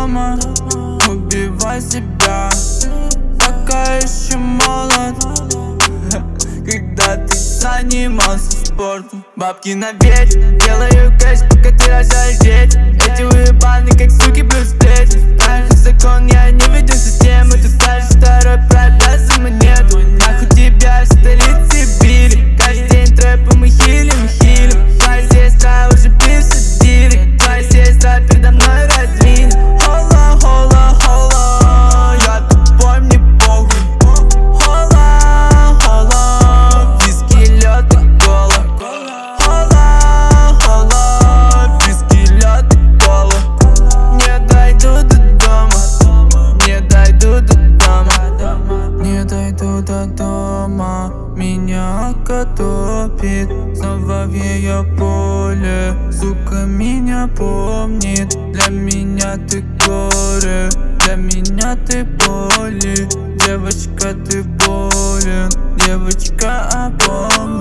дома. Убивай себя, пока еще молод. Когда ты занимался спортом. Бабки на ветер, делаю кэш, пока ты рожаешь дети. Эти уебаны как суки плюс дети. Нахуй закон, я не веду систему. Ты ставишь второй продажи монету. Нахуй тебя в столице били. Каждый день трэпы мы хилим. Твоя сестра уже пишет директ. Твоя сестра передо мной раздвинет. Хола, хола, хола, я тупой, мне похуй. Хола, хола, виски, лёд и кола. Хола, хола, виски, лёд и кола. Не дойду до дома, не дойду до дома, не дойду до дома. Меня топит снова в ее поле. Сука меня помнит. Для меня ты горе, для меня ты боли. Девочка, ты болен, девочка, опомнись.